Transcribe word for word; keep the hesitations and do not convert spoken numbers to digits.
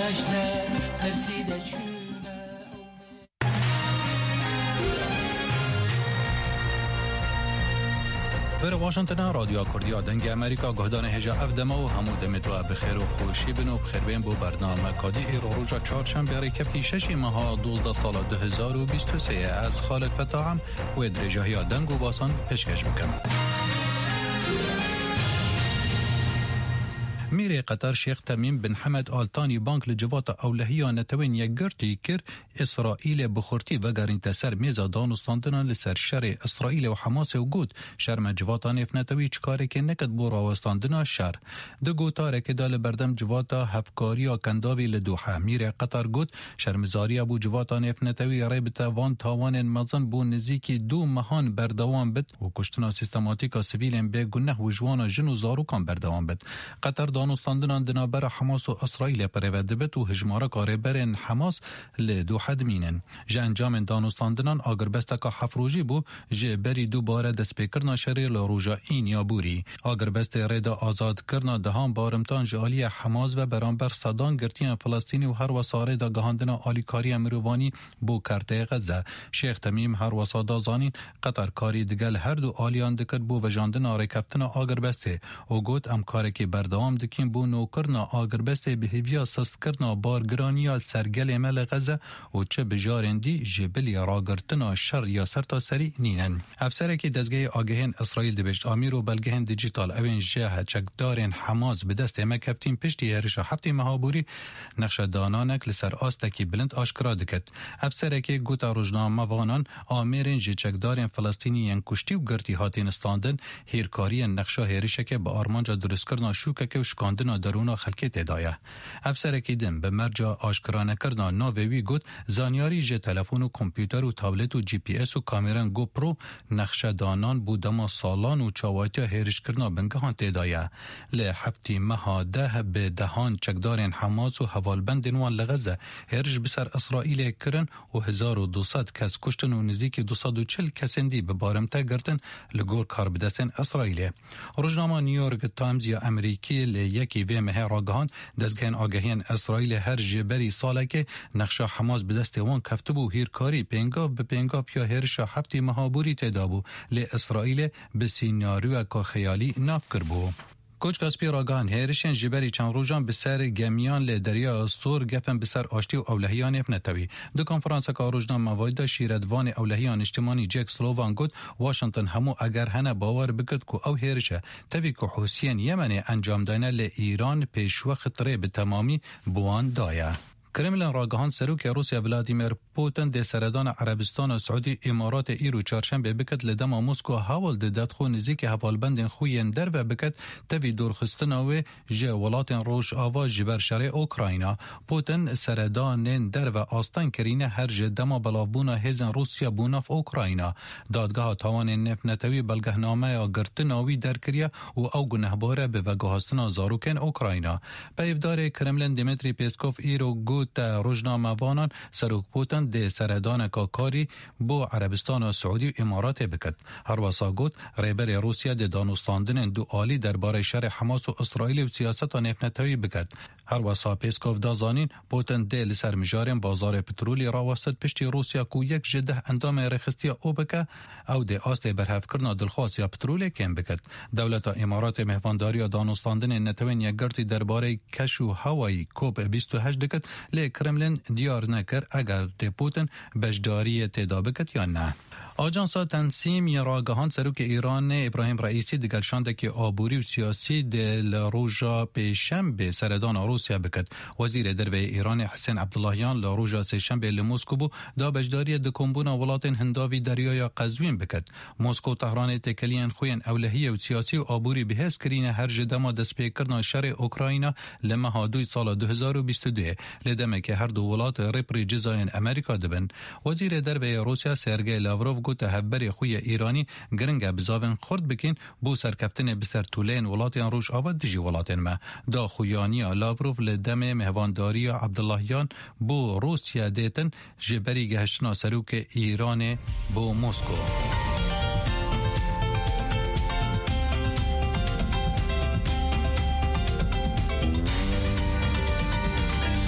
گشته پرسیده چونه. بر واشنگتن رادیو کردی دنگ امریکا گهدان هجا افدم و همود متو بخیر و خوشی بنو بخیر بین بو برنامه کادی ایرو روژا چهارشنبه بیاری کپتی ششی ماه دوزده سال دو هزار و بیست و سه از خالد فتاحم و درجه دنگ و باسان پیشکش بکم. میر قطر شیخ تمیم بن حمد آلتانی بانک لجوات اولهیان نتوین یک گرتی کر اسرائیل بخورتی و گرین تسر میزا دانستاندنان لسر شر اسرائیل و حماس و گود شرم جواتان افنتوی چکاره که نکد بو راوستاندنا شر دو گوتاره که دال بردم جواتا هفکاری و کنداوی لدوحه. میر قطر گود شرمزاری ابو جواتان افنتوی ریبت وان تاوان مزن بو نزیکی دو مهان بردوان بد و کشتنا سیستماتیکا سیویلن به گنه و جوانا جن و زاروکان بردوان بد. قطر دانستاندنان دنابر حماس و اسرائیل پرود بد و هجماره کاره برن حماس لدوحه دمینن. جه انجام دانستاندنان آگر بستکا حفروجی بو جه بری دوباره دست پیکرنا شری لروژا این یا بوری. آگر بست ردا آزاد کرنا دهان بارمتان جالی حماس و برانبر صدان گرتین فلسطینی و هر وساره دا گهاندنا آلیکاری مروانی بو کرته غزه. شیخ تمیم هر وسادا زانین قطر کاری دگل هر دو آلیان دکد بو وجاندنا رکفتنا آگر بسته و گوت امکاره که بردوام دکین بو نوکرنا آگر بسته بهیویا سست کرنا بارگرانیا سرگل مل غزه و چه بجارندی جبلی راگرتنا شر یا سر تا سری نینن. افسره که دزگه آگهین اسرائیل دبشت آمیر و بلگهن دیجیتال اوین جه چکدارین حماس به دست مکفتین پشتی هرش هفتی مهابوری نقش دانانک لسر آستکی بلند آشکرا دکت. افسره که گوتا روزنامه وانان آمیرین جه چکدارین فلسطینی ین کشتی و گرتی هاتین استاندن هیرکاری نقشا هرشه که با آرمانجا درست کرنا شوکه که و شکاندنا درونا خلکی تدایه. افسره که دم به مرجا آشکرا نکرنا ناوی گوت زانیاری جه تلفون و کامپیوتر و تابلت و جی پی اس و کامران گوپرو نقشه دانان بودما سالان و چاواتی هرش کرنا بنگهان تدایه. له هفتی مها ده به دهان چکدارین حماس و حوالبند نوان لغزه هرش بسر اسرائیل کرن و هزار و دوصد کس کشتن و نزدیک دوصد و چل کسندی به بارمته گرتن لگور کار بدستن اسرائیل. روزنامه نیویورک تایمز یا امریکی له یکی و مه راگهان دزگهن آگهین اسرائیل هر جبری ساله که نقشه حماس به دست وان کفته بو هیرکاری پنگاف به پنگاف یا هرش هفتی مهابوری تدابو له اسرائیل به سیناریو که خیالی ناف کربو. کوچ کاسپی راگان هرشن جبری چند روزان به سر گمیان ل دریا استور گفن به سر آشتی و اولهیان افنتوی. دو کنفرانس کا روزنامه وایدا شیردوان اولهیان اجتماعی جک سلووان گفت واشنگتن همو اگر هنه باور بکد کو او هرشه توی که حوثیان یمن انجام دادن ل ایران پیش وقت ره به تمامی بوان دایه. کرملین راگهان سروک روسیا ولادیمیر پوتین د سردان عربستان و سعودی امارات ایرو چهارشنبه بکت لدم مسکو حاول د دادخو نزیک حوالبند خوین در و بکت توی دورخستنا و جه ولات روش آوا جبر شرع اوکراینا. پوتین سردان در و آستان کرینه هر جه دما بلافبونا هزن روسیا بوناف اوکراینا. دادگاه تاوان نفنتوی بلگهنامه یا گرتناوی در کریا و او گنهباره به وگهاستنا زاروکن اوکراینا. پیفدار کرملین دیمیتری پیسکوف ایرو تا روزنامه وانان سروک پوتین د سردان کاری بو عربستان و سعودی و امارات بکد. هر وسا گوت ریبر روسیا د دانستاندن دو عالی درباره شر حماس و اسرائیل و سیاست و نفنتوی بکد. هر وسا پیسکوف دازانین پوتین د لسر مجارن بازار پترولی راوستد پشتی روسیا کو یک جده اندام رخصتی او بکه او د آست برهف کرنا دلخواست یا پترولی کم بکد. دولت امارات مهوانداری و دانستاندن نتوین یک گرتی درباره کشو هوایی کوب بیست و هشت دکد لی کرملین دیار نکر اگر د پوتین بجداری تدابکت یا نه. آژانس تنسیم یا راگهان سروک ایران ابراهیم رئیسی دگل شانده که آبوری و سیاسی دل روژا پیشنبه سردان روسیا بکد. وزیر دربه ایران حسین عبداللهیان لروژا سهشنبه لمسکو بو دا بجداری دکمبونا ولات هنداوی دریای قزوین بکد. مسکو تهران تکلین خوین اولهیه و سیاسی و آبوری بهز کرین هر جدما دست پیکرنا شر اوکراینا لمها دوی سال دو هزار و بیست و دو لدمه که هر دو ولات رپری جزاین امریکا دبن. وزیر دربه روسیا سرگئی لاوروف گوت هبری خوی ایرانی گرنگ بزاون خورد بکین بو سرکفتن بسر طولین ولاتیان روش آباد دیجی ولاتین ما. دا خویانی لاوروف لدم مهوانداری عبداللهیان بو روسیا دیتن جبری گهشتنا سروک ایران بو مسکو.